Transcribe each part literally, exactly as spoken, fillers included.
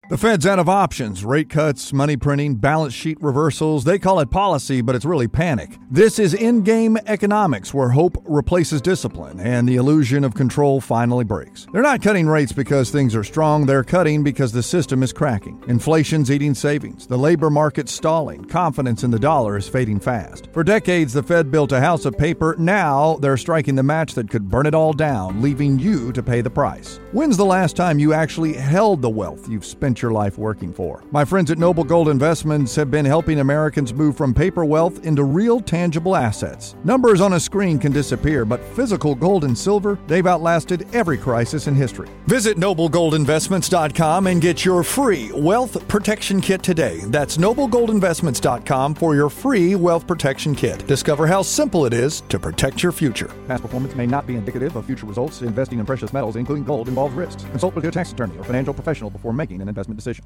The Fed's out of options. Rate cuts, money printing, balance sheet reversals. They call it policy, but it's really panic. This is in-game economics, where hope replaces discipline and the illusion of control finally breaks. They're not cutting rates because things are strong. They're cutting because the system is cracking. Inflation's eating savings. The labor market's stalling. Confidence in the dollar is fading fast. For decades, the Fed built a house of paper. Now they're striking the match that could burn it all down, leaving you to pay the price. When's the last time you actually held the wealth you've spent your life working for? My friends at Noble Gold Investments have been helping Americans move from paper wealth into real tangible assets. Numbers on a screen can disappear, but physical gold and silver, they've outlasted every crisis in history. Visit noble gold investments dot com and get your free wealth protection kit today. That's noble gold investments dot com for your free wealth protection kit. Discover how simple it is to protect your future. Past performance may not be indicative of future results. Investing in precious metals, including gold, involves risks. Consult with your tax attorney or financial professional before making an investment decision.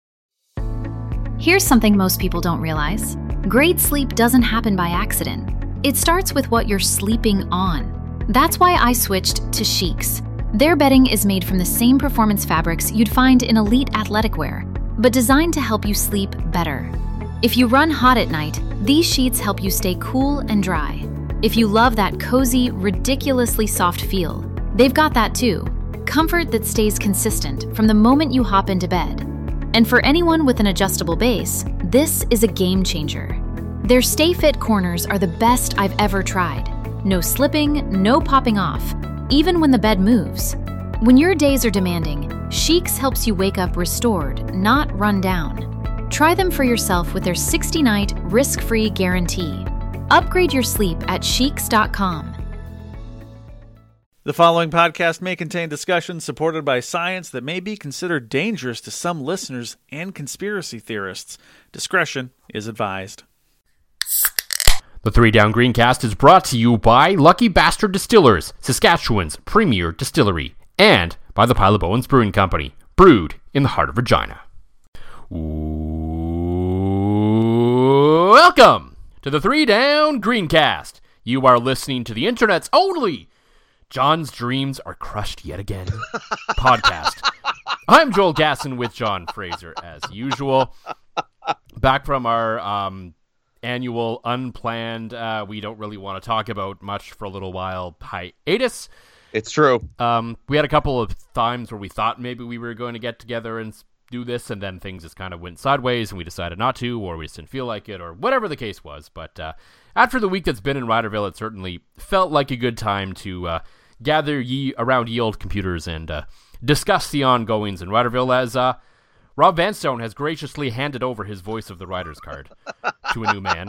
Here's something most people don't realize. Great sleep doesn't happen by accident. It starts with what you're sleeping on. That's why I switched to Sheets. Their bedding is made from the same performance fabrics you'd find in elite athletic wear, but designed to help you sleep better. If you run hot at night, these sheets help you stay cool and dry. If you love that cozy, ridiculously soft feel, they've got that too. Comfort that stays consistent from the moment you hop into bed. And for anyone with an adjustable base, this is a game changer. Their Stay Fit corners are the best I've ever tried. No slipping, no popping off, even when the bed moves. When your days are demanding, Sheets helps you wake up restored, not run down. Try them for yourself with their sixty-night risk-free guarantee. Upgrade your sleep at sheets dot com. The following podcast may contain discussions supported by science that may be considered dangerous to some listeners and conspiracy theorists. Discretion is advised. The Three Down Greencast is brought to you by Lucky Bastard Distillers, Saskatchewan's premier distillery, and by the Pile of Bones Brewing Company, brewed in the heart of Regina. Welcome to the Three Down Greencast. You are listening to the internet's only John's Dreams Are Crushed Yet Again podcast. I'm Joel Gasson with John Fraser, as usual. Back from our um, annual unplanned, uh, we don't really want to talk about much for a little while, hiatus. It's true. Um, we had a couple of times where we thought maybe we were going to get together and do this, and then things just kind of went sideways, and we decided not to, or we just didn't feel like it, or whatever the case was. But uh, after the week that's been in Riderville, it certainly felt like a good time to uh, gather ye around ye old computers and uh, discuss the ongoings in Riderville, as uh, Rob Vanstone has graciously handed over his voice of the Riders card to a new man.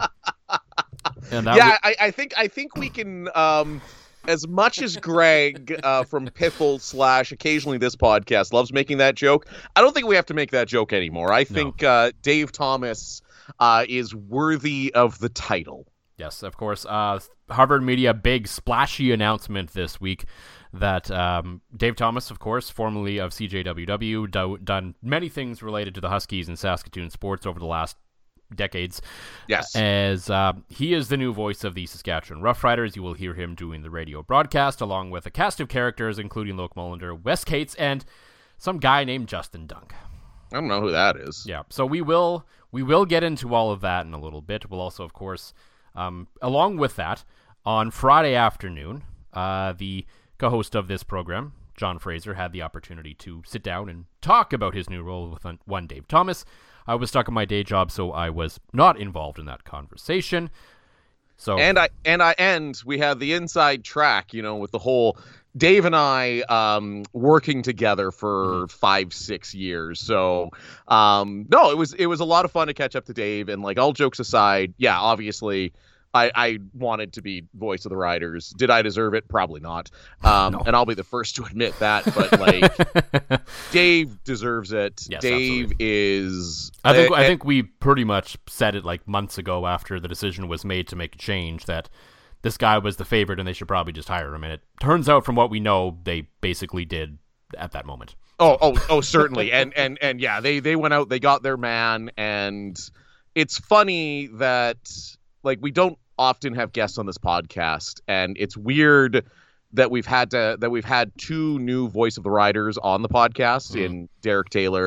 And that yeah, w- I, I think I think we can. Um, as much as Greg uh, from Piffle slash occasionally this podcast loves making that joke, I don't think we have to make that joke anymore. I think No. uh, Dave Thomas uh, is worthy of the title. Yes, of course. Uh, Harvard Media, big splashy announcement this week that um, Dave Thomas, of course, formerly of C J W W, do- done many things related to the Huskies and Saskatoon sports over the last decades. Yes. As uh, he is the new voice of the Saskatchewan Roughriders. You will hear him doing the radio broadcast, along with a cast of characters, including Loke Mullender, Wes Cates, and some guy named Justin Dunk. I don't know who that is. Yeah, so we will we will get into all of that in a little bit. We'll also, of course, um, along with that, on Friday afternoon, uh, the co-host of this program, John Fraser, had the opportunity to sit down and talk about his new role with one Dave Thomas. I was stuck on my day job, so I was not involved in that conversation. So and I and I and we had the inside track, you know, with the whole Dave and I um, working together for mm-hmm. five, six years. So um, no, it was it was a lot of fun to catch up to Dave. And like all jokes aside, yeah, obviously. I, I wanted to be voice of the Riders. Did I deserve it? Probably not. Um, no. And I'll be the first to admit that. But like, Dave deserves it. Yes, Dave absolutely. is. I think uh, I think we pretty much said it like months ago after the decision was made to make a change that this guy was the favorite and they should probably just hire him. And it turns out, from what we know, they basically did at that moment. Oh, oh, oh, certainly. and and and yeah, they they went out. They got their man. And it's funny that like we don't often have guests on this podcast, and it's weird that we've had to that we've had two new voice of the Riders on the podcast mm. in Derek Taylor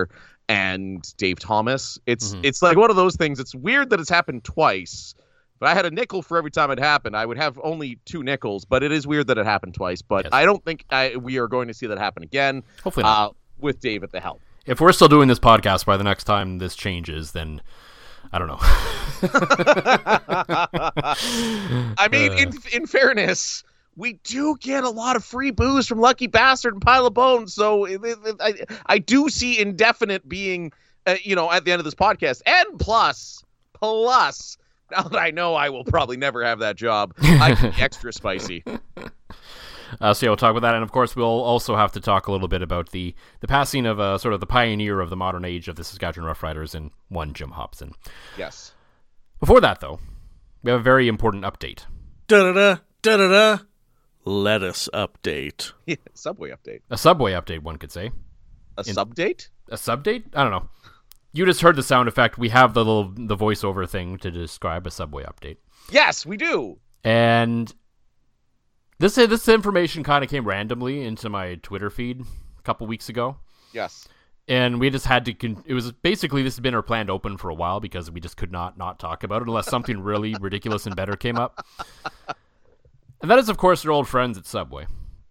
and Dave Thomas. It's Mhm. it's like one of those things. It's weird that it's happened twice. But I had a nickel for every time it happened. I would have only two nickels, but it is weird that it happened twice. But Yes. I don't think I, we are going to see that happen again. Hopefully not. Uh, with Dave at the helm. If we're still doing this podcast by the next time this changes, then I don't know. I mean, Uh. in in fairness, we do get a lot of free booze from Lucky Bastard and Pile of Bones, so it, it, it, I I do see indefinite being, uh, you know, at the end of this podcast. And plus, plus, now that I know I will probably never have that job, I can be extra spicy. Uh, so yeah, we'll talk about that, and of course, we'll also have to talk a little bit about the the passing of uh, sort of the pioneer of the modern age of the Saskatchewan Roughriders, and one Jim Hobson. Yes. Before that, though, we have a very important update. Da da da da da da. Lettuce update. Yeah, Subway update. A Subway update, one could say. A subdate? A subdate? I don't know. You just heard the sound effect. We have the little the voiceover thing to describe a Subway update. Yes, we do. And this this information kind of came randomly into my Twitter feed a couple weeks ago. Yes. And we just had to, con- it was basically, this has been our planned open for a while because we just could not not talk about it unless something really ridiculous and better came up. And that is, of course, our old friends at Subway,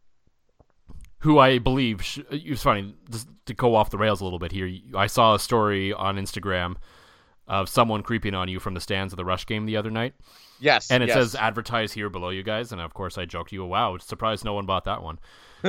who I believe, sh- it was funny, just to go off the rails a little bit here, I saw a story on Instagram of someone creeping on you from the stands of the Rush game the other night. Yes. And it yes. says, advertise here below you guys. And of course, I joked to you, wow, surprised no one bought that one.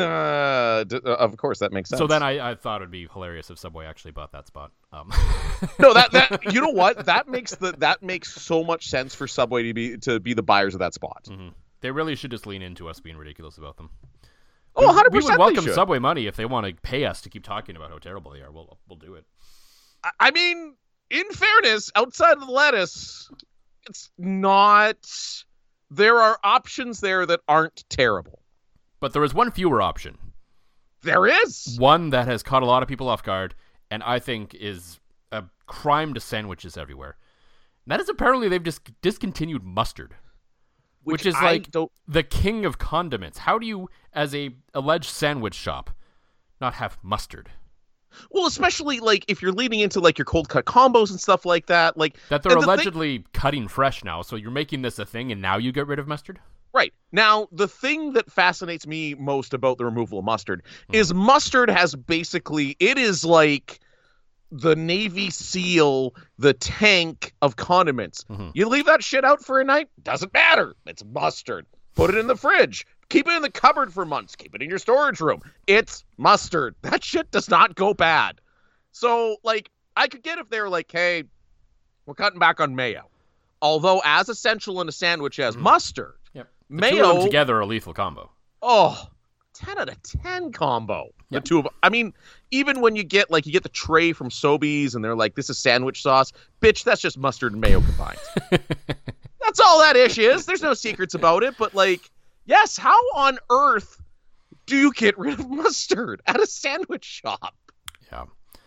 Uh, d- uh, of course, that makes sense. So then I, I thought it'd be hilarious if Subway actually bought that spot. Um. no, that that you know what that makes the that makes so much sense for Subway to be to be the buyers of that spot. Mm-hmm. They really should just lean into us being ridiculous about them. Oh, one hundred we percent would welcome they should. Subway money if they want to pay us to keep talking about how terrible they are. We'll we'll do it. I- I mean, in fairness, outside of the lettuce, it's not. There are options there that aren't terrible. But there is one fewer option. There is. One that has caught a lot of people off guard, and I think is a crime to sandwiches everywhere. And that is apparently they've just discontinued mustard, which, which is I like don't... the king of condiments. How do you, as a alleged sandwich shop, not have mustard? Well, especially like if you're leading into like your cold cut combos and stuff like that, like that they're the allegedly thing... cutting fresh now. So you're making this a thing, and now you get rid of mustard. Right. Now, the thing that fascinates me most about the removal of mustard mm. is mustard has basically, it is like the Navy SEAL, the tank of condiments. Mm-hmm. You leave that shit out for a night, doesn't matter. It's mustard. Put it in the fridge. Keep it in the cupboard for months. Keep it in your storage room. It's mustard. That shit does not go bad. So, like, I could get if they were like, hey, we're cutting back on mayo. Although as essential in a sandwich as mm. mustard, yep. The mayo two of them together are a lethal combo. Oh, ten out of ten combo. Yep. The two of them. I mean, even when you get like you get the tray from Sobeys and they're like, this is sandwich sauce. Bitch, that's just mustard and mayo combined. That's all that ish is. There's no secrets about it. But like, yes, how on earth do you get rid of mustard at a sandwich shop? Yeah.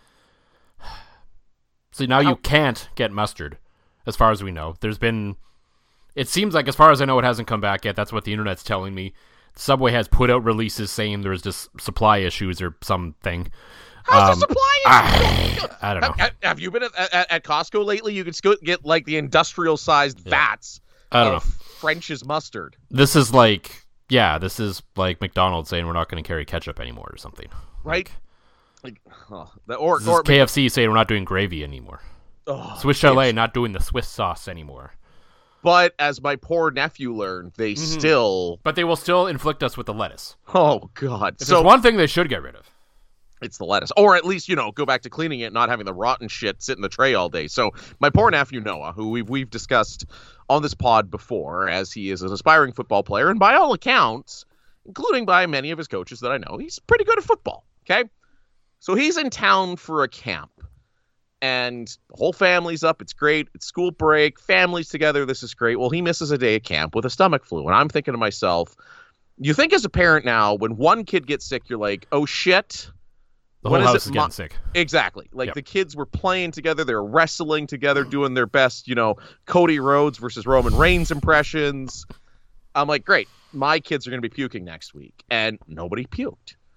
So now how- you can't get mustard, as far as we know. There's been... It seems like, as far as I know, it hasn't come back yet. That's what the internet's telling me. Subway has put out releases saying there's just supply issues or something. How's um, the supply issues? I, I don't know. Have, have you been at, at, at Costco lately? You can get like the industrial-sized yeah. vats I don't of know. French's mustard. This is like, yeah, this is like McDonald's saying we're not going to carry ketchup anymore or something. Right? Like, like oh, the, or, this or is K F C saying we're not doing gravy anymore. Oh, Swiss Chalet not doing the Swiss sauce anymore. But as my poor nephew learned, they mm-hmm. still... But they will still inflict us with the lettuce. Oh, God. If so there's one thing they should get rid of, it's the lettuce. Or at least, you know, go back to cleaning it, not having the rotten shit sit in the tray all day. So my poor nephew, Noah, who we've, we've discussed on this pod before, as he is an aspiring football player, and by all accounts, including by many of his coaches that I know, he's pretty good at football, okay? So he's in town for a camp. And the whole family's up. It's great. It's school break. Family's together. This is great. Well, he misses a day at camp with a stomach flu. And I'm thinking to myself, you think as a parent now, when one kid gets sick, you're like, oh, shit. The whole house is getting sick. Exactly. Like yep. the kids were playing together. They were wrestling together, doing their best, you know, Cody Rhodes versus Roman Reigns impressions. I'm like, great. My kids are going to be puking next week. And nobody puked.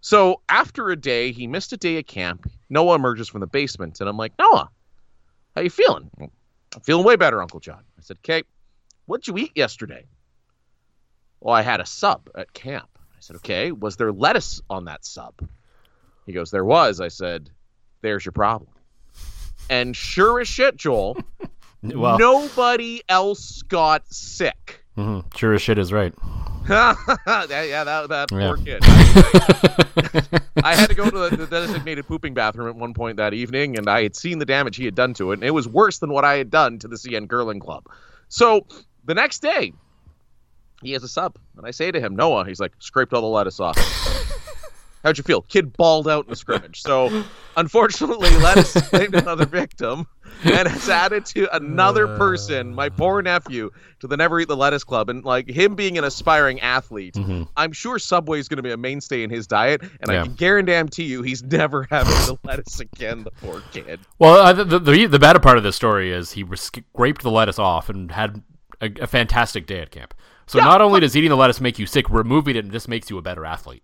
So after a day, he missed a day at camp. Noah emerges from the basement, and I'm like, Noah, how you feeling? I'm feeling way better, Uncle John. I said, okay, what'd you eat yesterday? Well, I had a sub at camp. I said, okay, was there lettuce on that sub? He goes, there was. I said, there's your problem. And sure as shit, Joel, well, nobody else got sick. Mm-hmm. Sure as shit is right. yeah, that, that yeah. poor kid. I, I had to go to the, the designated pooping bathroom at one point that evening, and I had seen the damage he had done to it, and it was worse than what I had done to the C N Curling Club. So the next day, he has a sub, and I say to him, Noah, he's like, scraped all the lettuce off. How'd you feel? Kid balled out in the scrimmage. So, unfortunately, lettuce claimed another victim and has added to another person, my poor nephew, to the Never Eat the Lettuce Club. And, like, him being an aspiring athlete, mm-hmm. I'm sure Subway is going to be a mainstay in his diet, and yeah. I can guarantee you he's never having the lettuce again, the poor kid. Well, uh, the, the, the better part of this story is he scraped the lettuce off and had a, a fantastic day at camp. So yeah, not only does eating the lettuce make you sick, removing it just makes you a better athlete.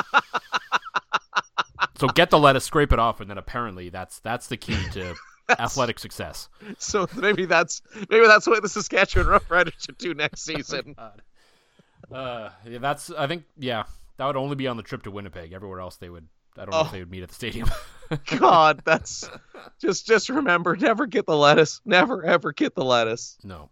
So get the lettuce, scrape it off, and then apparently that's that's the key to athletic success. So maybe that's maybe that's what the Saskatchewan Roughriders should do next season. uh, yeah, that's I think yeah that would only be on the trip to Winnipeg. Everywhere else they would I don't know oh. if they would meet at the stadium. God, that's just just remember, never get the lettuce, never ever get the lettuce. No.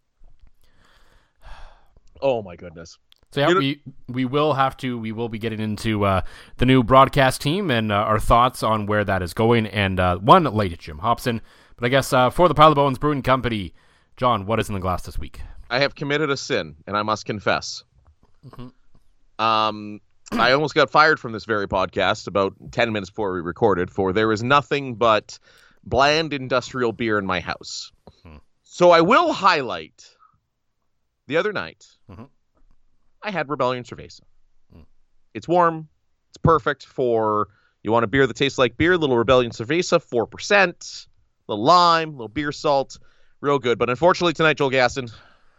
Oh my goodness. So yeah, we we will have to we will be getting into uh, the new broadcast team and uh, our thoughts on where that is going. And uh, one late Jim Hobson, but I guess uh, for the Pile of Bones Brewing Company, John, what is in the glass this week? I have committed a sin, and I must confess. Mm-hmm. Um, I almost got fired from this very podcast about ten minutes before we recorded. For there is nothing but bland industrial beer in my house. Mm-hmm. So I will highlight the other night. Mm-hmm. I had Rebellion Cerveza. Mm. It's warm. It's perfect for, you want a beer that tastes like beer, little Rebellion Cerveza, four percent, little lime, little beer salt, real good. But unfortunately tonight, Joel Gaston,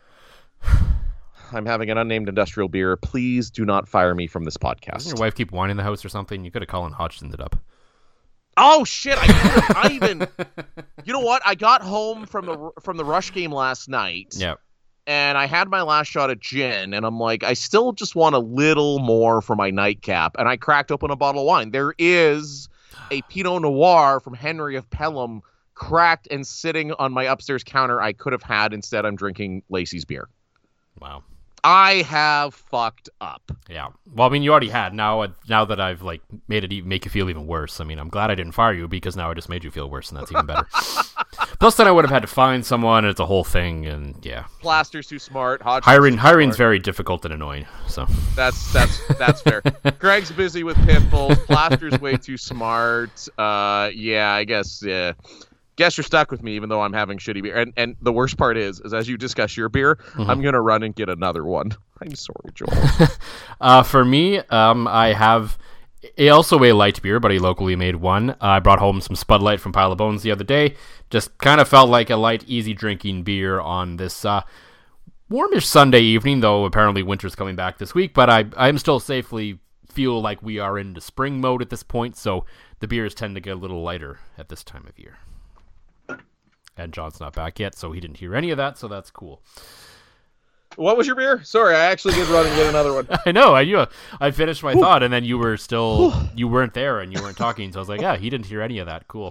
I'm having an unnamed industrial beer. Please do not fire me from this podcast. Doesn't your wife keep whining in the house or something? You could have Colin Hodgsoned it up. Oh, shit. I, I even, you know what? I got home from the from the Rush game last night. Yeah. And I had my last shot of gin, and I'm like, I still just want a little more for my nightcap. And I cracked open a bottle of wine. There is a Pinot Noir from Henry of Pelham cracked and sitting on my upstairs counter I could have had. Instead, I'm drinking Lacey's beer. Wow. I have fucked up. Yeah. Well, I mean, you already had. Now now that I've like made it even, make you feel even worse. I mean, I'm glad I didn't fire you because now I just made you feel worse, and that's even better. Plus, then I would have had to find someone, and it's a whole thing, and yeah. Plaster's too smart. Hodgson's hiring too hiring's smart. very difficult and annoying. So that's that's that's fair. Greg's busy with pit bulls. Plaster's way too smart. Uh, yeah, I guess. Yeah. Guess you're stuck with me, even though I'm having shitty beer. And and the worst part is, is as you discuss your beer, mm-hmm. I'm gonna run and get another one. I'm sorry, Joel. uh, for me, um, I have a, also a light beer, but a locally made one. Uh, I brought home some Spud Light from Pile of Bones the other day. Just kind of felt like a light, easy drinking beer on this uh, warmish Sunday evening, though apparently winter's coming back this week. But I I'm still safely feel like we are into spring mode at this point, so the beers tend to get a little lighter at this time of year. And John's not back yet, so he didn't hear any of that, so that's cool. What was your beer? Sorry, I actually did run and get another one. I know. I knew. I finished my Ooh. thought, and then you were still, you weren't there, and you weren't talking, so I was like, yeah, he didn't hear any of that. Cool.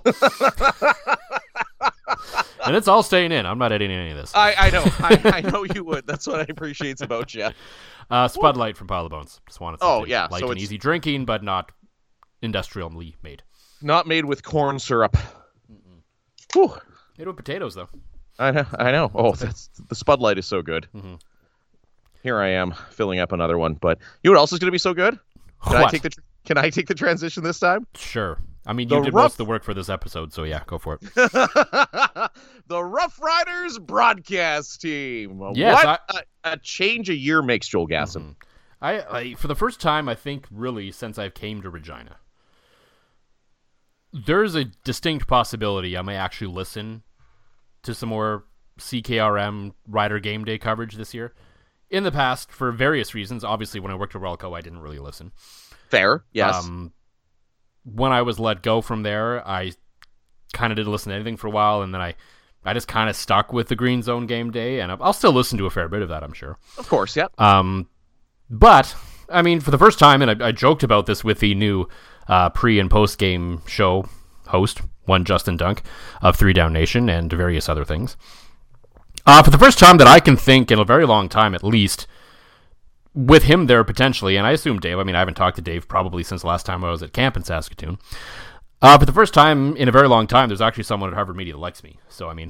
And it's all staying in. I'm not editing any of this. I, I know. I, I know you would. That's what I appreciate about you. Uh, Spud Light from Pile of Bones. Just wanted something oh, yeah. light so and easy drinking, but not industrially made. Not made with corn syrup. Whew. Made with potatoes, though. I know. I know. Oh, that's, the Spud Light is so good. Mm-hmm. Here I am filling up another one. But you know what else is going to be so good? Can what? I take the Can I take the transition this time? Sure. I mean, you the did rough... most of the work for this episode, so yeah, go for it. The Rough Riders broadcast team. Yes, what I... a, a change a year makes, Joel Gasson. Mm-hmm. I, I for the first time, I think, really, since I came to Regina, there's a distinct possibility I may actually listen to some more C K R M Rider Game Day coverage this year. In the past, for various reasons, obviously when I worked at Relco, I didn't really listen. Fair, yes. Um, when I was let go from there, I kind of didn't listen to anything for a while, and then I, I just kind of stuck with the Green Zone Game Day, and I'll still listen to a fair bit of that, I'm sure. Of course, yeah. Um, but, I mean, for the first time, and I, I joked about this with the new uh, pre- and post-game show host, one Justin Dunk, of Three Down Nation, and various other things. Uh, for the first time that I can think in a very long time, at least, with him there potentially, and I assume Dave, I mean, I haven't talked to Dave probably since the last time I was at camp in Saskatoon. Uh, for the first time in a very long time, there's actually someone at Harvard Media that likes me. So, I mean,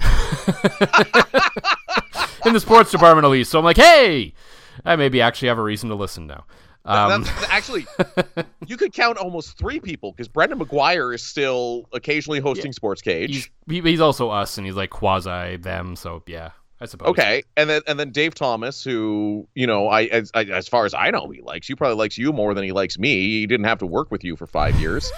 in the sports department at least. So I'm like, hey, I maybe actually have a reason to listen now. Um, That's, actually, you could count almost three people, because Brendan McGuire is still occasionally hosting yeah, Sports Cage. He's, he, he's also us, and he's like quasi them. So, yeah. I suppose. Okay, and then and then Dave Thomas, who, you know, I as, I as far as I know, he likes you. Probably likes you more than he likes me. He didn't have to work with you for five years.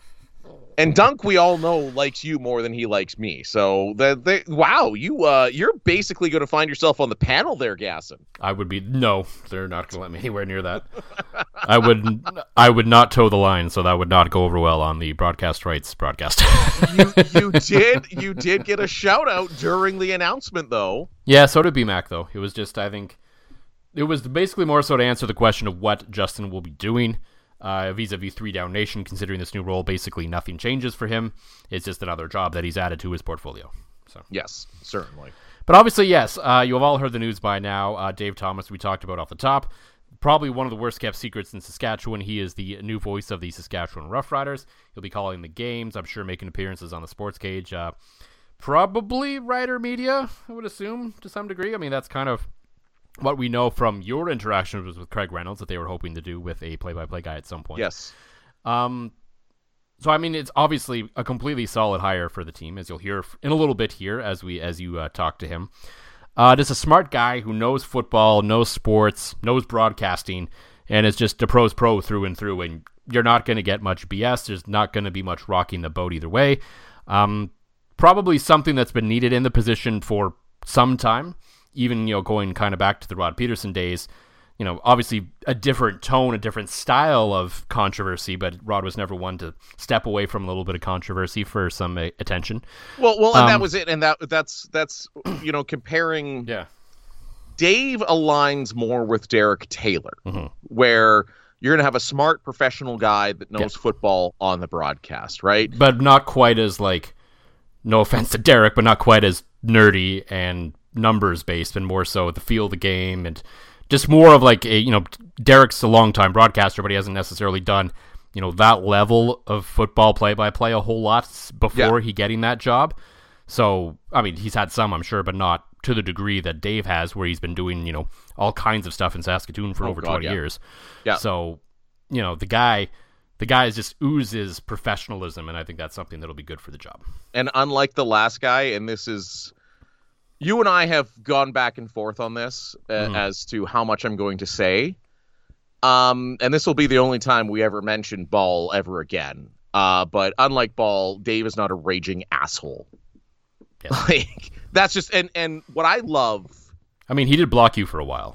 And Dunk, we all know, likes you more than he likes me. So the they wow, you uh you're basically going to find yourself on the panel there, Gasson. I would be no, they're not going to let me anywhere near that. I would I would not toe the line, so that would not go over well on the broadcast rights broadcast. you you did you did get a shout out during the announcement, though. Yeah, so did B MAC, though. It was just, I think, it was basically more so to answer the question of what Justin will be doing. Uh, vis-a-vis Three Down Nation, considering this new role, basically nothing changes for him. It's just another job that he's added to his portfolio. So yes, certainly. But obviously, yes, uh, you have all heard the news by now. Uh, Dave Thomas, we talked about off the top. Probably one of the worst-kept secrets in Saskatchewan. He is the new voice of the Saskatchewan Roughriders. He'll be calling the games, I'm sure making appearances on the Sports Cage. Uh, probably Rider Media, I would assume, to some degree. I mean, that's kind of what we know from your interactions with Craig Reynolds that they were hoping to do with a play-by-play guy at some point. Yes. Um. So I mean, it's obviously a completely solid hire for the team, as you'll hear in a little bit here as we as you uh, talk to him. Uh, just a smart guy who knows football, knows sports, knows broadcasting, and is just a pro's pro through and through. And you're not going to get much B S. There's not going to be much rocking the boat either way. Um, probably something that's been needed in the position for some time. Even, you know, going kind of back to the Rod Peterson days, you know, obviously a different tone, a different style of controversy, but Rod was never one to step away from a little bit of controversy for some uh, attention. Well, well, and um, that was it, and that that's that's you know, comparing. Yeah, Dave aligns more with Derek Taylor, mm-hmm. where you're going to have a smart professional guy that knows yeah. football on the broadcast, right? But not quite as, like, no offense to Derek, but not quite as nerdy and numbers based, and more so the feel of the game, and just more of like a, you know, Derek's a long-time broadcaster, but he hasn't necessarily done, you know, that level of football play-by-play a whole lot before yeah. he getting that job. So, I mean, he's had some, I'm sure, but not to the degree that Dave has, where he's been doing, you know, all kinds of stuff in Saskatoon for oh, over God, twenty yeah. years. Yeah. So, you know, the guy, the guy just oozes professionalism, and I think that's something that'll be good for the job. And unlike the last guy, and this is, you and I have gone back and forth on this uh, mm. as to how much I'm going to say. Um, and this will be the only time we ever mention Ball ever again. Uh, but unlike Ball, Dave is not a raging asshole. Yes. Like, that's just, and, and what I love. I mean, he did block you for a while.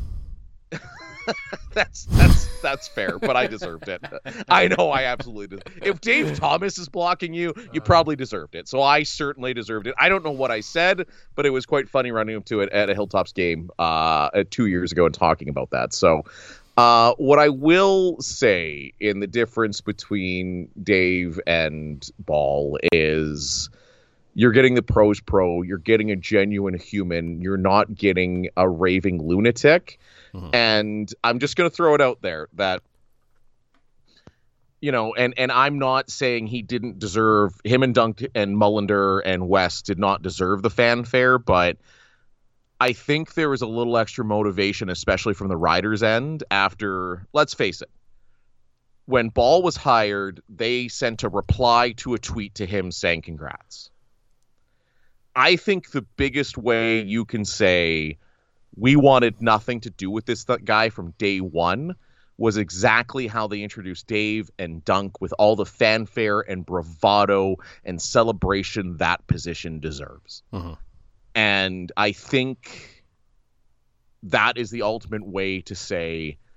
that's that's that's fair, but I deserved it. I know I absolutely did. If Dave Thomas is blocking you, you probably deserved it. So I certainly deserved it. I don't know what I said, but it was quite funny running up to it at a Hilltops game uh, two years ago and talking about that. So uh, what I will say in the difference between Dave and Ball is you're getting the pros pro, you're getting a genuine human, you're not getting a raving lunatic. Mm-hmm. And I'm just going to throw it out there that, you know, and, and I'm not saying he didn't deserve, him and Dunk and Mullender and West did not deserve the fanfare, but I think there was a little extra motivation, especially from the Riders' end after, let's face it, when Ball was hired, they sent a reply to a tweet to him saying congrats. I think the biggest way you can say we wanted nothing to do with this th- guy from day one was exactly how they introduced Dave and Dunk, with all the fanfare and bravado and celebration that position deserves. Mm-hmm. And I think that is the ultimate way to say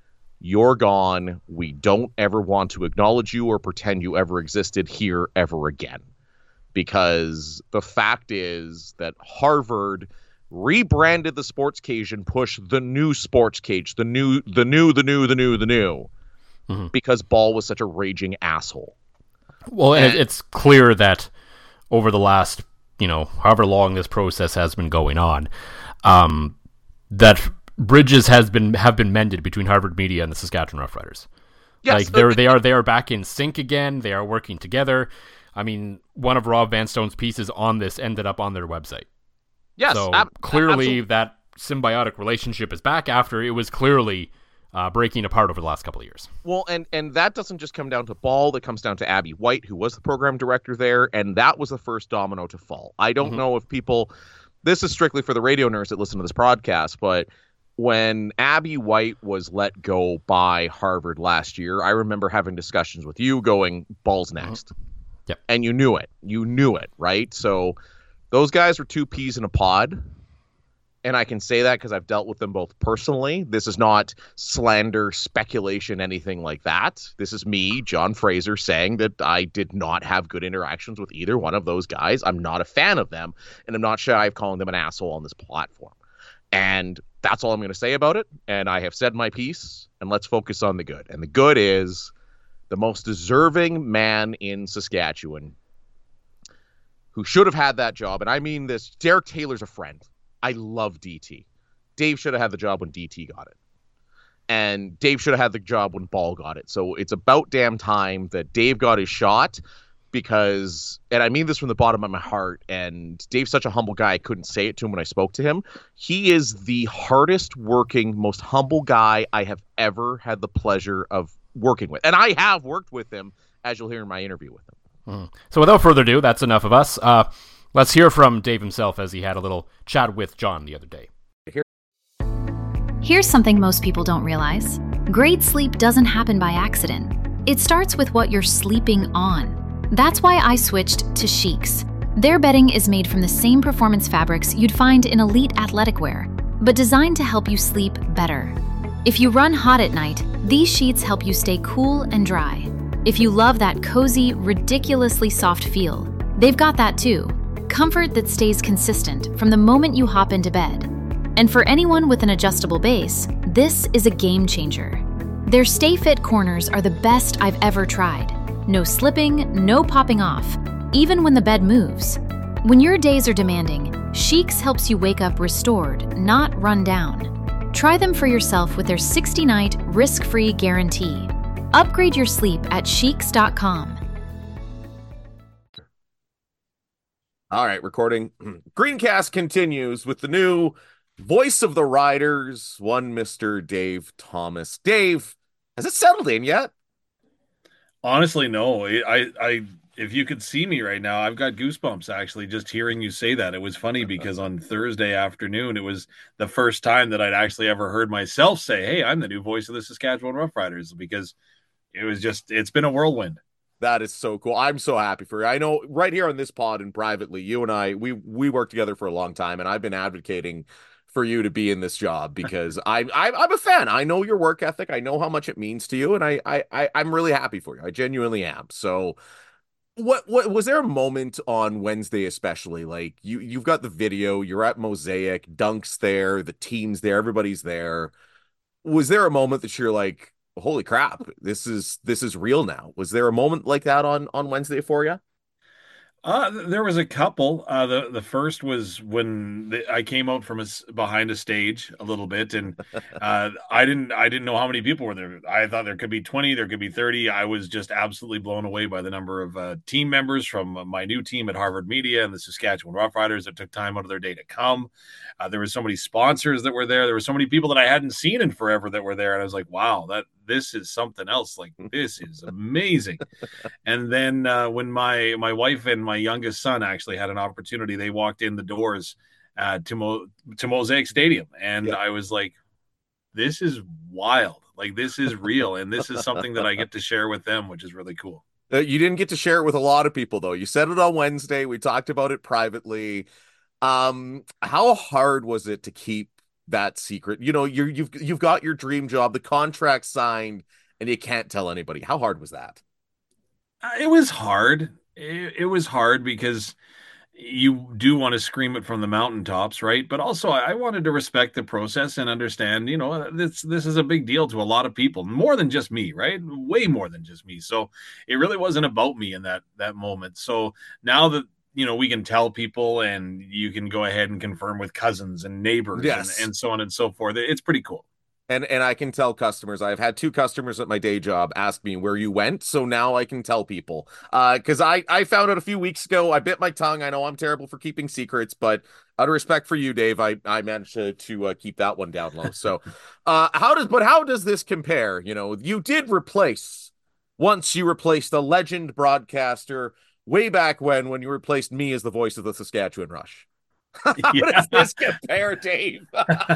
you're gone. We don't ever want to acknowledge you or pretend you ever existed here ever again. Because the fact is that Harvard rebranded the Sports Cage and pushed the new Sports Cage, the new, the new, the new, the new, the new, mm-hmm. because Ball was such a raging asshole. Well, and it's clear that over the last, you know, however long this process has been going on, um, that bridges has been have been mended between Harvard Media and the Saskatchewan Roughriders. Yes, like they're they are they are back in sync again. They are working together. I mean, one of Rob Van Stone's pieces on this ended up on their website. Yes, so ab- clearly absolutely. that symbiotic relationship is back after it was clearly uh, breaking apart over the last couple of years. Well, and and that doesn't just come down to Ball. That comes down to Abby White, who was the program director there, and that was the first domino to fall. I don't mm-hmm. know if people. This is strictly for the radio nerds that listen to this podcast, but when Abby White was let go by Harvard last year, I remember having discussions with you going, Ball's next. Mm-hmm. Yep. And you knew it. You knew it, right? So those guys were two peas in a pod. And I can say that because I've dealt with them both personally. This is not slander, speculation, anything like that. This is me, John Fraser, saying that I did not have good interactions with either one of those guys. I'm not a fan of them. And I'm not shy of calling them an asshole on this platform. And that's all I'm going to say about it. And I have said my piece. And let's focus on the good. And the good is the most deserving man in Saskatchewan who should have had that job. And I mean this, Derek Taylor's a friend. I love D T. Dave should have had the job when D T got it. And Dave should have had the job when Ball got it. So it's about damn time that Dave got his shot because, and I mean this from the bottom of my heart, and Dave's such a humble guy, I couldn't say it to him when I spoke to him. He is the hardest working, most humble guy I have ever had the pleasure of working with. And I have worked with him, as you'll hear in my interview with him. Mm. So without further ado, that's enough of us. Uh, let's hear from Dave himself as he had a little chat with John the other day. Here's something most people don't realize. Great sleep doesn't happen by accident. It starts with what you're sleeping on. That's why I switched to Sheets. Their bedding is made from the same performance fabrics you'd find in elite athletic wear, but designed to help you sleep better. If you run hot at night, these sheets help you stay cool and dry. If you love that cozy, ridiculously soft feel, they've got that too. Comfort that stays consistent from the moment you hop into bed. And for anyone with an adjustable base, this is a game changer. Their Stay Fit corners are the best I've ever tried. No slipping, no popping off, even when the bed moves. When your days are demanding, Sheeks helps you wake up restored, not run down. Try them for yourself with their sixty-night risk-free guarantee. Upgrade your sleep at sheeks dot com. All right, recording. Greencast continues with the new voice of the Riders, one Mister Dave Thomas. Dave, has it settled in yet? Honestly, no. I, I, if you could see me right now, I've got goosebumps actually just hearing you say that. It was funny because on Thursday afternoon, it was the first time that I'd actually ever heard myself say, "Hey, I'm the new voice of the Saskatchewan Roughriders," because it was just, it's been a whirlwind. That is so cool. I'm so happy for you. I know right here on this pod and privately, you and I, we we worked together for a long time, and I've been advocating for you to be in this job because I, I I'm a fan. I know your work ethic. I know how much it means to you, and I I, I I'm really happy for you. I genuinely am. So, what what was there a moment on Wednesday, especially like you you've got the video, you're at Mosaic, Dunk's there, the team's there, everybody's there. Was there a moment that you're like, holy crap, this is this is real now? Was there a moment like that on on Wednesday for you? Uh, there was a couple. Uh, the the first was when the, I came out from a, behind a stage a little bit, and uh, I didn't I didn't know how many people were there. I thought there could be twenty, there could be thirty. I was just absolutely blown away by the number of uh, team members from my new team at Harvard Media and the Saskatchewan Roughriders that took time out of their day to come. Uh, there were so many sponsors that were there. There were so many people that I hadn't seen in forever that were there, and I was like, wow, that this is something else. Like, this is amazing. And then uh, when my my wife and my youngest son actually had an opportunity, they walked in the doors uh, to Mo- to Mosaic Stadium, and yeah. I was like, this is wild. Like, this is real, and this is something that I get to share with them, which is really cool. Uh, you didn't get to share it with a lot of people, though. You said it on Wednesday. We talked about it privately. Um, how hard was it to keep that secret? You know, you're you've you've got your dream job, the contract signed, and you can't tell anybody. How hard was that? Uh, It was hard. It, it was hard because you do want to scream it from the mountaintops, right? But also, I wanted to respect the process and understand, you know, this this is a big deal to a lot of people, more than just me, right? Way more than just me. So it really wasn't about me in that that moment. So now that you know we can tell people, and you can go ahead and confirm with cousins and neighbors, Yes. and, and so on and so forth. It's pretty cool. And and I can tell customers. I've had two customers at my day job ask me where you went, so now I can tell people. Uh, because I I found out a few weeks ago. I bit my tongue. I know I'm terrible for keeping secrets, but out of respect for you, Dave, I I managed to to uh, keep that one down low. So, uh, how does but how does this compare? You know, you did replace once you replaced a legend broadcaster way back when when you replaced me as the voice of the Saskatchewan Rush. How Yeah. does this compare, Dave?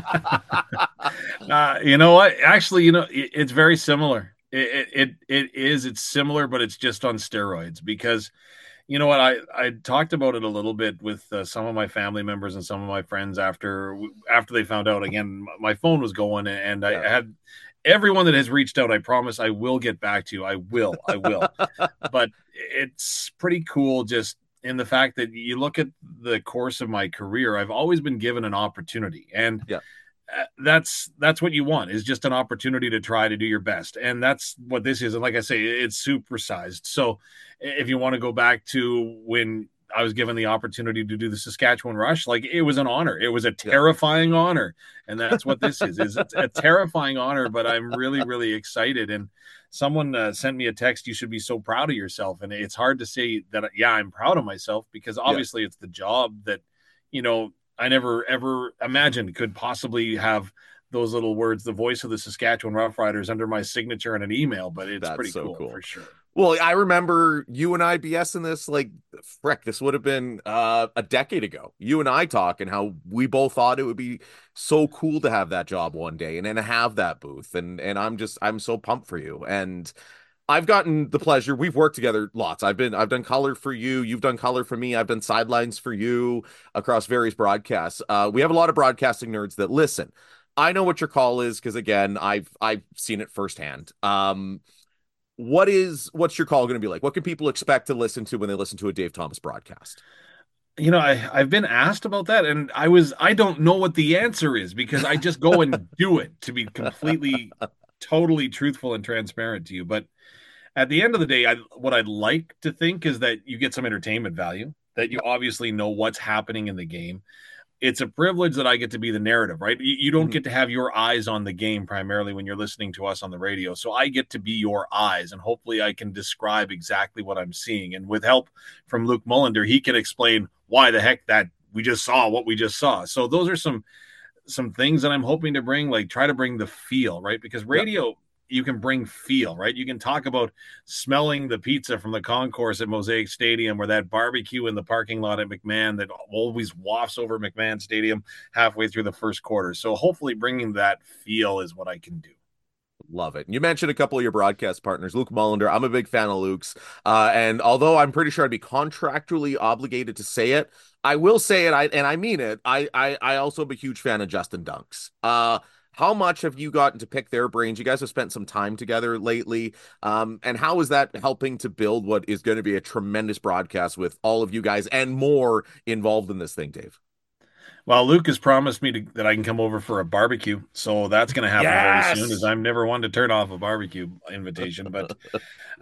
Uh, you know what? Actually, you know, it, it's very similar. It, it it is. It's similar, but it's just on steroids. Because you know what? I I talked about it a little bit with uh, some of my family members and some of my friends after after they found out. Again, my phone was going, and I Yeah. had everyone that has reached out. I promise I will get back to you. I will. I will. But it's pretty cool just in the fact that you look at the course of my career. I've always been given an opportunity, and Yeah. uh, that's that's what you want, is just an opportunity to try to do your best, and that's what this is. And like I say, it's supersized. So if you want to go back to when I was given the opportunity to do the Saskatchewan Rush, like, it was an honor. It was a terrifying honor, and that's what this is. Is it's a terrifying honor, but I'm really really excited. And someone uh, sent me a text, you should be so proud of yourself. And it's hard to say that, yeah, I'm proud of myself, because obviously it's the job that, you know, I never ever imagined could possibly have those little words, the voice of the Saskatchewan Roughriders, under my signature in an email. But it's That's pretty so cool, cool. for sure. Well, I remember you and I BSing this, like, frick, this would have been uh, a decade ago. You and I talking how we both thought it would be so cool to have that job one day and, and have that booth. And and I'm just, I'm so pumped for you. And I've gotten the pleasure. We've worked together lots. I've been, I've done color for you. You've done color for me. I've done sidelines for you across various broadcasts. Uh, we have a lot of broadcasting nerds that listen. I know what your call is because, again, I've I've seen it firsthand. Um, what is what's your call going to be like? What can people expect to listen to when they listen to a Dave Thomas broadcast? You know, I, I've been asked about that, and I was, I don't know what the answer is, because I just go and do it, to be completely, totally truthful and transparent to you. But at the end of the day, I, what I'd like to think is that you get some entertainment value, that you obviously know what's happening in the game. It's a privilege that I get to be the narrative, right? You, you don't Mhm. get to have your eyes on the game primarily when you're listening to us on the radio. So I get to be your eyes, and hopefully I can describe exactly what I'm seeing. And with help from Luke Mullender, he can explain why the heck that we just saw what we just saw. So those are some some things that I'm hoping to bring, like try to bring the feel, right? Because radio, you can bring feel, right? You can talk about smelling the pizza from the concourse at Mosaic Stadium, or that barbecue in the parking lot at McMahon that always wafts over McMahon Stadium halfway through the first quarter. So hopefully bringing that feel is what I can do. Love it. You mentioned a couple of your broadcast partners, Luke Mullender. I'm a big fan of Luke's. Uh, and although I'm pretty sure I'd be contractually obligated to say it, I will say it, I, and I mean it. I, I, I also am a huge fan of Justin Dunks. Uh, how much have you gotten to pick their brains? You guys have spent some time together lately. Um, and how is that helping to build what is going to be a tremendous broadcast with all of you guys and more involved in this thing, Dave? Well, Luke has promised me to, that I can come over for a barbecue, so that's going to happen Yes! very soon. As I'm never one to turn off a barbecue invitation, but uh,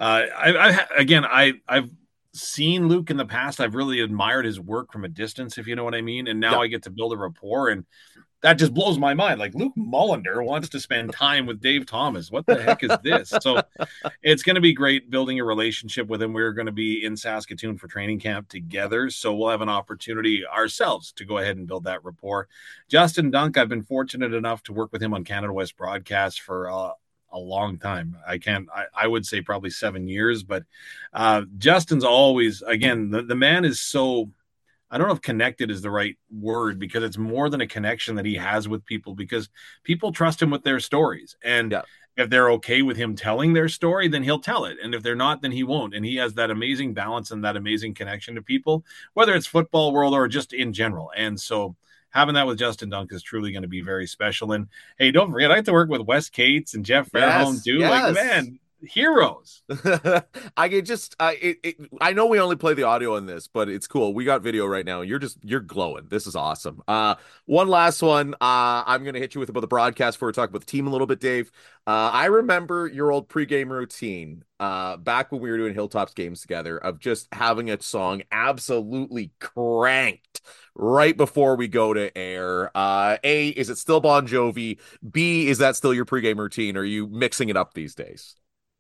I, I again, I I've seen Luke in the past. I've really admired his work from a distance, if you know what I mean. And now Yeah. I get to build a rapport, and that just blows my mind. Like, Luke Mullender wants to spend time with Dave Thomas. What the heck is this? So it's going to be great building a relationship with him. We're going to be in Saskatoon for training camp together, so we'll have an opportunity ourselves to go ahead and build that rapport. Justin Dunk, I've been fortunate enough to work with him on Canada West broadcast for uh, a long time. I can't, I, I would say probably seven years, but uh, Justin's always, again, the, the man is so, I don't know if connected is the right word, because it's more than a connection that he has with people, because people trust him with their stories. And Yeah. if they're okay with him telling their story, then he'll tell it. And if they're not, then he won't. And he has that amazing balance and that amazing connection to people, whether it's football world or just in general. And so having that with Justin Dunk is truly going to be very special. And hey, don't forget, I have to work with Wes Cates and Jeff Fairholm yes, too. Yes. Like, man, heroes. I can just uh, it, it, I know we only play the audio in this, but it's cool. We got video right now. You're just you're glowing. This is awesome. Uh one last one. Uh I'm gonna hit you with about the broadcast before we talk about the team a little bit, Dave. Uh I remember your old pregame routine uh back when we were doing Hilltops games together of just having a song absolutely cranked right before we go to air. Uh A, is it still Bon Jovi? B, is that still your pregame routine? Or are you mixing it up these days?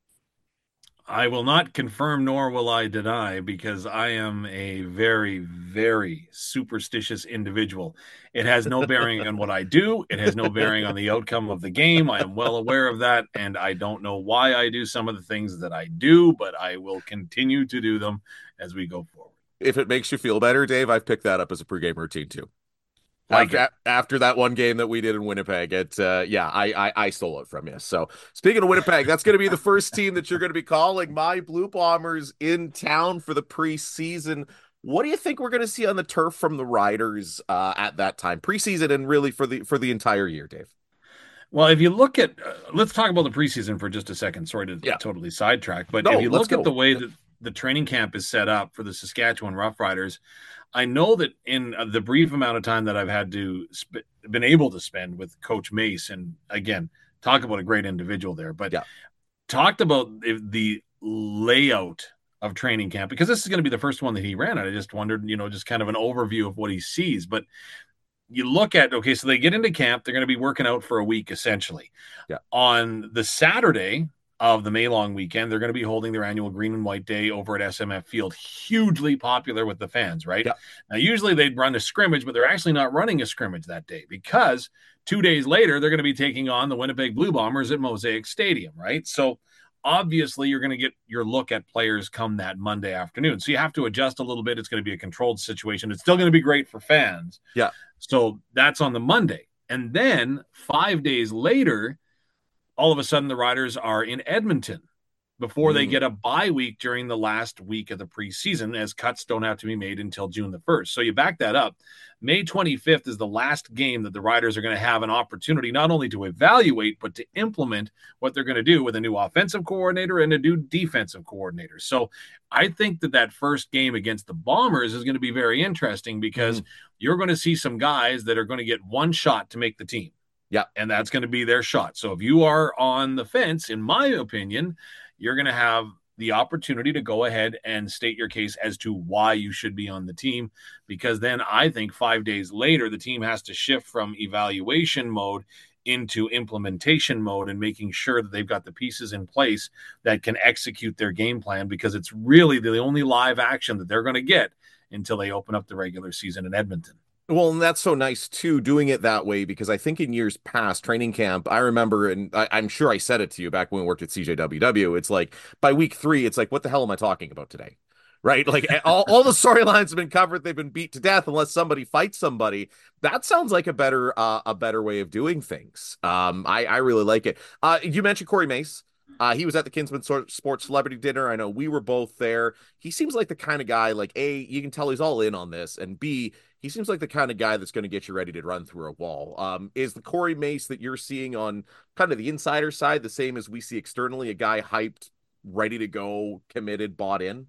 I will not confirm nor will I deny because I am a very, very superstitious individual. It has no bearing on what I do. It has no bearing on the outcome of the game. I am well aware of that, and I don't know why I do some of the things that I do, but I will continue to do them as we go forward. If it makes you feel better, Dave, I've picked that up as a pregame routine too. Like after, after that one game that we did in Winnipeg, it uh, yeah, I, I I stole it from you. So speaking of Winnipeg, that's going to be the first team that you're going to be calling. My Blue Bombers in town for the preseason. What do you think we're going to see on the turf from the Riders uh, at that time, preseason, and really for the for the entire year, Dave? Well, if you look at, uh, let's talk about the preseason for just a second. Sorry to yeah. totally sidetrack, but no, if you look go. at the way that the training camp is set up for the Saskatchewan Roughriders, I know that in the brief amount of time that I've had to sp- been able to spend with Coach Mace, and again, talk about a great individual there, but yeah. talked about the layout of training camp, because this is going to be the first one that he ran. I just wondered, you know, just kind of an overview of what he sees. But you look at, okay, so they get into camp, they're going to be working out for a week, essentially. Yeah. On the Saturday of the May long weekend, they're going to be holding their annual Green and White Day over at S M F Field. Hugely popular with the fans, right? Yeah. Now, usually they'd run a scrimmage, but they're actually not running a scrimmage that day because two days later, they're going to be taking on the Winnipeg Blue Bombers at Mosaic Stadium, right? So obviously you're going to get your look at players come that Monday afternoon. So you have to adjust a little bit. It's going to be a controlled situation. It's still going to be great for fans. Yeah. So that's on the Monday. And then five days later, all of a sudden the Riders are in Edmonton before mm. they get a bye week during the last week of the preseason, as cuts don't have to be made until June the first. So you back that up. May twenty-fifth is the last game that the Riders are going to have an opportunity not only to evaluate, but to implement what they're going to do with a new offensive coordinator and a new defensive coordinator. So I think that that first game against the Bombers is going to be very interesting because mm. you're going to see some guys that are going to get one shot to make the team. Yeah. And that's going to be their shot. So if you are on the fence, in my opinion, you're going to have the opportunity to go ahead and state your case as to why you should be on the team, because then I think five days later, the team has to shift from evaluation mode into implementation mode and making sure that they've got the pieces in place that can execute their game plan, because it's really the only live action that they're going to get until they open up the regular season in Edmonton. Well, and that's so nice, too, doing it that way, because I think in years past, training camp, I remember, and I, I'm sure I said it to you back when we worked at C J W W, it's like, by week three, it's like, what the hell am I talking about today? Right? Like, all, all the storylines have been covered, they've been beat to death unless somebody fights somebody. That sounds like a better uh, a better way of doing things. Um, I, I really like it. Uh, you mentioned Corey Mace. Uh, he was at the Kinsman Sports Celebrity Dinner. I know we were both there. He seems like the kind of guy, like, A, you can tell he's all in on this, and B, he seems like the kind of guy that's going to get you ready to run through a wall. Um, is the Corey Mace that you're seeing on kind of the insider side the same as we see externally, a guy hyped, ready to go, committed, bought in?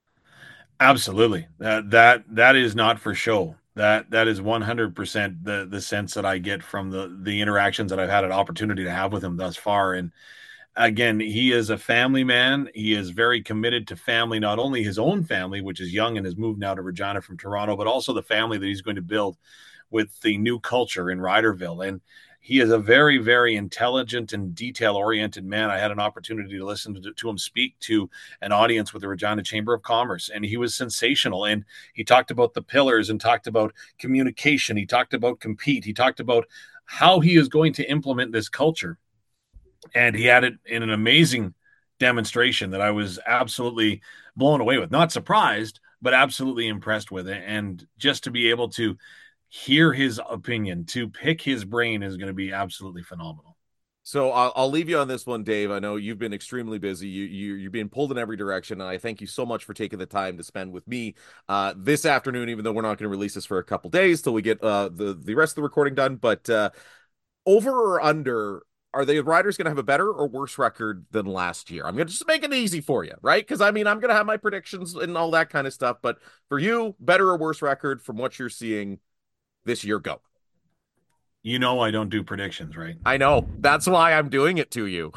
Absolutely. That that that is not for show. That that is one hundred percent the the sense that I get from the the interactions that I've had an opportunity to have with him thus far. And again, he is a family man. He is very committed to family, not only his own family, which is young and has moved now to Regina from Toronto, but also the family that he's going to build with the new culture in Riderville. And he is a very, very intelligent and detail-oriented man. I had an opportunity to listen to, to him speak to an audience with the Regina Chamber of Commerce, and he was sensational. And he talked about the pillars and talked about communication. He talked about compete. He talked about how he is going to implement this culture. And he had it in an amazing demonstration that I was absolutely blown away with. Not surprised, but absolutely impressed with it. And just to be able to hear his opinion, to pick his brain, is going to be absolutely phenomenal. So I'll, I'll leave you on this one, Dave. I know you've been extremely busy. You, you, you're being pulled in every direction, and I thank you so much for taking the time to spend with me uh, this afternoon, even though we're not going to release this for a couple days till we get uh, the, the rest of the recording done. But uh, over or under, are the Riders going to have a better or worse record than last year? I'm going to just make it easy for you, right? Because, I mean, I'm going to have my predictions and all that kind of stuff. But for you, better or worse record from what you're seeing this year, go. You know I don't do predictions, right? I know. That's why I'm doing it to you.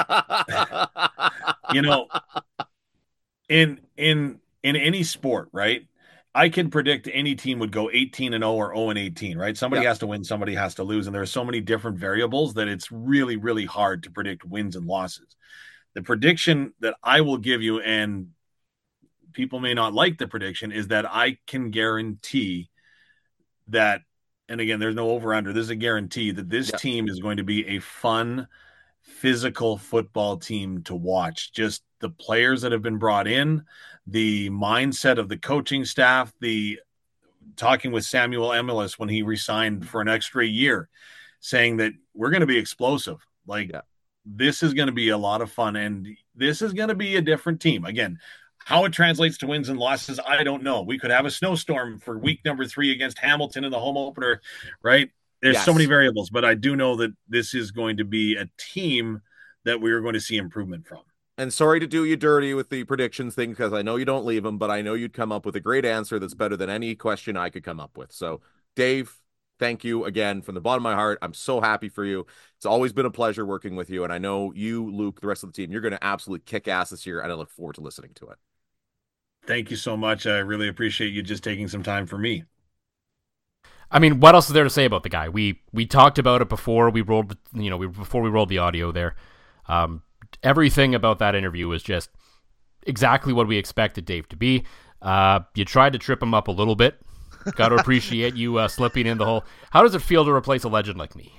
You know, in in in any sport, right? I can predict any team would go eighteen and oh or oh and eighteen, right? Somebody Yeah. has to win, somebody has to lose, and there are so many different variables that it's really, really hard to predict wins and losses. The prediction that I will give you, and people may not like the prediction, is that I can guarantee that, and again, there's no over-under, this is a guarantee that this Yeah. team is going to be a fun, physical football team to watch. Just the players that have been brought in, the mindset of the coaching staff, the talking with Samuel Emilus when he resigned for an extra year, saying that we're going to be explosive. Like, Yeah. this is going to be a lot of fun, and this is going to be a different team. Again, how it translates to wins and losses, I don't know. We could have a snowstorm for week number three against Hamilton in the home opener, right? There's Yes. so many variables, but I do know that this is going to be a team that we are going to see improvement from. And sorry to do you dirty with the predictions thing, because I know you don't leave them, but I know you'd come up with a great answer that's better than any question I could come up with. So, Dave, thank you again from the bottom of my heart. I'm so happy for you. It's always been a pleasure working with you, and I know you, Luke, the rest of the team, you're going to absolutely kick ass this year, and I look forward to listening to it. Thank you so much. I really appreciate you just taking some time for me. I mean, what else is there to say about the guy? We we talked about it before we rolled, you know, we, before we rolled the audio there. Um, everything about that interview was just exactly what we expected Dave to be. Uh, you tried to trip him up a little bit. Got to appreciate you uh, slipping in the whole. How does it feel to replace a legend like me?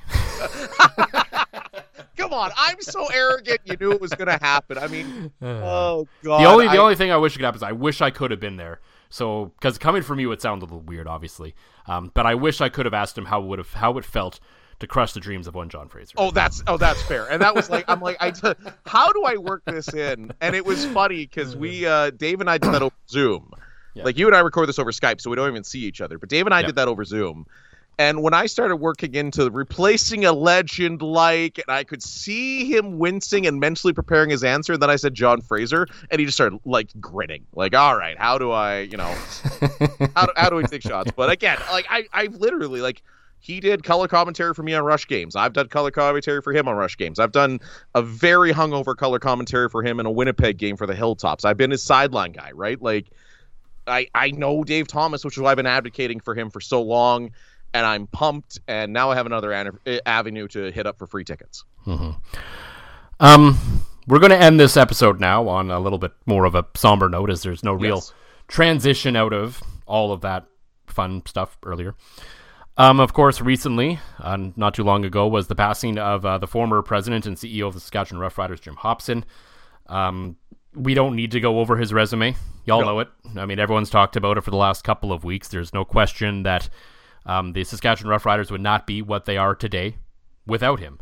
Come on, I'm so arrogant. You knew it was going to happen. I mean, oh god. The only the I, only thing I wish could happen is I wish I could have been there. So, because coming from you, it sounded a little weird, obviously. Um, but I wish I could have asked him how would have how it felt to crush the dreams of one John Fraser. Oh, that's oh, that's fair. And that was like, I'm like, I t- how do I work this in? And it was funny because we, uh, Dave and I did that over Zoom. Yeah. Like you and I record this over Skype, so we don't even see each other. But Dave and I Yeah. did that over Zoom. And when I started working into replacing a legend like, and I could see him wincing and mentally preparing his answer, and then I said John Fraser, and he just started like grinning, like, all right, how do I, you know, how do, how do we take shots? But again, like I, I've literally like, he did color commentary for me on Rush games. I've done color commentary for him on Rush games. I've done a very hungover color commentary for him in a Winnipeg game for the Hilltops. I've been his sideline guy, right? Like, I, I know Dave Thomas, which is why I've been advocating for him for so long. And I'm pumped, and now I have another an- avenue to hit up for free tickets. Mm-hmm. Um, we're going to end this episode now on a little bit more of a somber note, as there's no real Yes. transition out of all of that fun stuff earlier. Um, of course, recently, uh, not too long ago, was the passing of uh, the former president and C E O of the Saskatchewan Roughriders, Jim Hopson. Um, we don't need to go over his resume. Y'all No. know it. I mean, everyone's talked about it for the last couple of weeks. There's no question that Um, the Saskatchewan Roughriders would not be what they are today without him.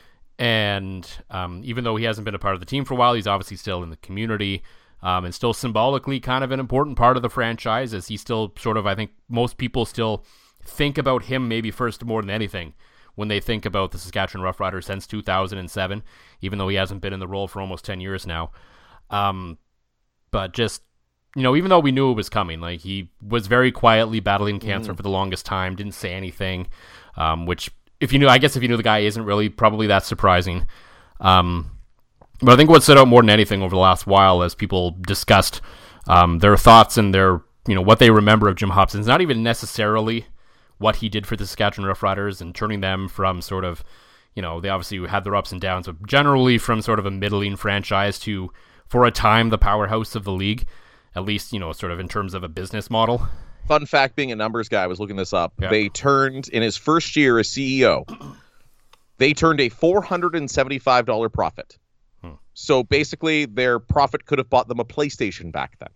And um, even though he hasn't been a part of the team for a while, he's obviously still in the community um, and still symbolically kind of an important part of the franchise, as he still sort of, I think most people still think about him maybe first more than anything when they think about the Saskatchewan Roughriders since two thousand seven, even though he hasn't been in the role for almost ten years now. Um, but just, you know, even though we knew it was coming, like he was very quietly battling cancer mm. for the longest time, didn't say anything, um, which if you knew, I guess if you knew the guy isn't really probably that surprising. Um, but I think what stood out more than anything over the last while as people discussed um, their thoughts and their, you know, what they remember of Jim Hopson is not even necessarily what he did for the Saskatchewan Roughriders and turning them from sort of, you know, they obviously had their ups and downs, but generally from sort of a middling franchise to, for a time, the powerhouse of the league. At least, you know, sort of in terms of a business model. Fun fact, being a numbers guy, I was looking this up. Yeah. They turned, in his first year as C E O, they turned a four hundred seventy-five dollars profit. Hmm. So basically, their profit could have bought them a PlayStation back then.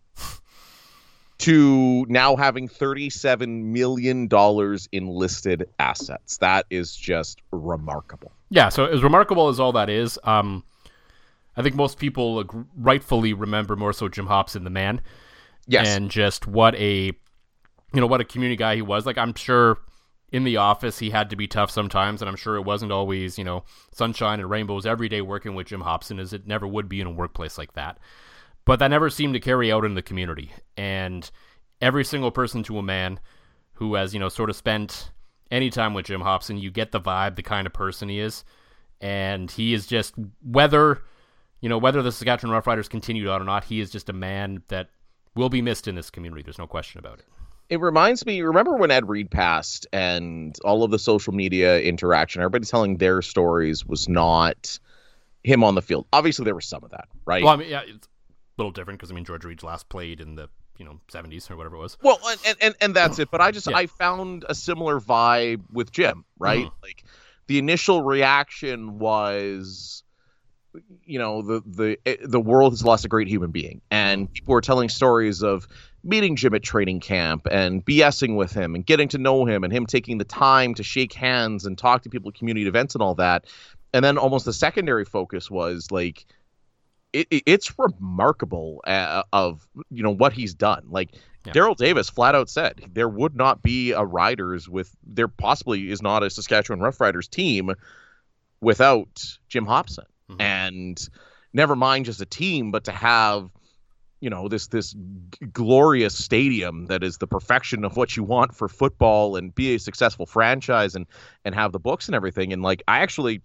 To now having thirty-seven million dollars in listed assets. That is just remarkable. Yeah, so as remarkable as all that is, um, I think most people like, rightfully remember more so Jim Hopson, the man. Yes. And just what a, you know, what a community guy he was. Like, I'm sure in the office he had to be tough sometimes, and I'm sure it wasn't always, you know, sunshine and rainbows every day working with Jim Hopson, as it never would be in a workplace like that. But that never seemed to carry out in the community. And every single person to a man who has, you know, sort of spent any time with Jim Hopson, you get the vibe, the kind of person he is. And he is just, whether, you know, whether the Saskatchewan Roughriders continue on or not, he is just a man that will be missed in this community. There's no question about it. It reminds me, remember when Ed Reed passed and all of the social media interaction, everybody telling their stories was not him on the field. Obviously, there was some of that, right? Well, I mean, yeah, it's a little different because, I mean, George Reed last played in the, you know, seventies or whatever it was. Well, and and, and that's it. But I just, yeah. I found a similar vibe with Jim, right? Mm-hmm. Like, the initial reaction was, you know, the the the world has lost a great human being, and people were telling stories of meeting Jim at training camp and BSing with him and getting to know him and him taking the time to shake hands and talk to people at community events and all that. And then almost the secondary focus was like, it, it, it's remarkable uh, of, you know, what he's done. Like yeah. Daryl Davis flat out said there would not be a Riders with, there possibly is not a Saskatchewan Roughriders team without Jim Hopson. Mm-hmm. And never mind just a team, but to have, you know, this this g- glorious stadium that is the perfection of what you want for football and be a successful franchise and and have the books and everything. And like, I actually,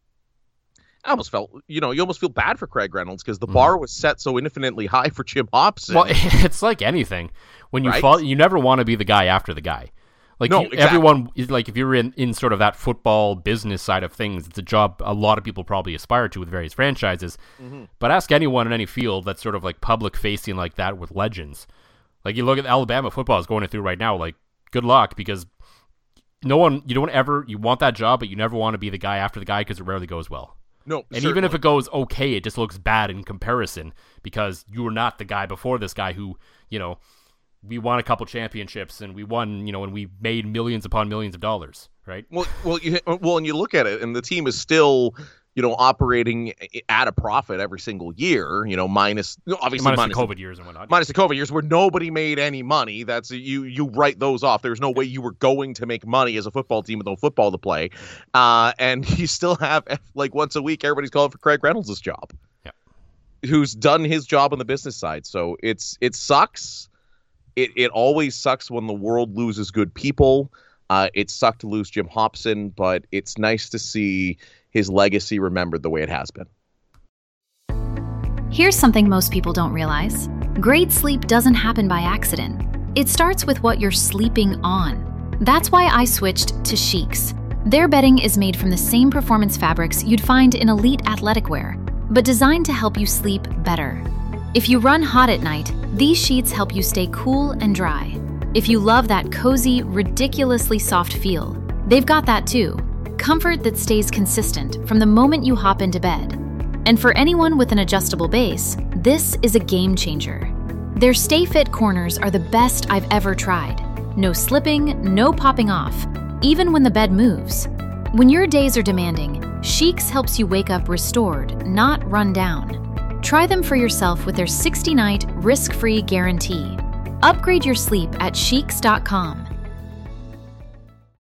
I almost felt, you know, you almost feel bad for Craig Reynolds because the mm. bar was set so infinitely high for Jim Hopson. Well, it's like anything. When you right? fall, you never want to be the guy after the guy. Like no, you, exactly. everyone is like, if you're in, in sort of that football business side of things, it's a job a lot of people probably aspire to with various franchises. Mm-hmm. But ask anyone in any field that's sort of like public facing like that with legends. Like you look at Alabama football is going through right now. Like good luck, because no one, you don't ever, you want that job, but you never want to be the guy after the guy because it rarely goes well. No, and certainly. Even if it goes okay, it just looks bad in comparison because you were not the guy before this guy who, you know, we won a couple championships and we won, you know, and we made millions upon millions of dollars, right? Well, well, you, well, and you look at it, and the team is still, you know, operating at a profit every single year. You know, minus obviously minus, minus the COVID years and whatnot. Minus the COVID years where nobody made any money. That's you. You write those off. There's no way you were going to make money as a football team with no football to play, uh, and you still have like once a week everybody's calling for Craig Reynolds' job, yeah, who's done his job on the business side. So it's it sucks. It it always sucks when the world loses good people. Uh, it sucked to lose Jim Hopson, but it's nice to see his legacy remembered the way it has been. Here's something most people don't realize. Great sleep doesn't happen by accident. It starts with what you're sleeping on. That's why I switched to Sheets. Their bedding is made from the same performance fabrics you'd find in elite athletic wear, but designed to help you sleep better. If you run hot at night, these sheets help you stay cool and dry. If you love that cozy, ridiculously soft feel, they've got that too. Comfort that stays consistent from the moment you hop into bed. And for anyone with an adjustable base, this is a game changer. Their Stay Fit corners are the best I've ever tried. No slipping, no popping off, even when the bed moves. When your days are demanding, Sheeks helps you wake up restored, not run down. Try them for yourself with their sixty-night risk-free guarantee. Upgrade your sleep at sheeks dot com.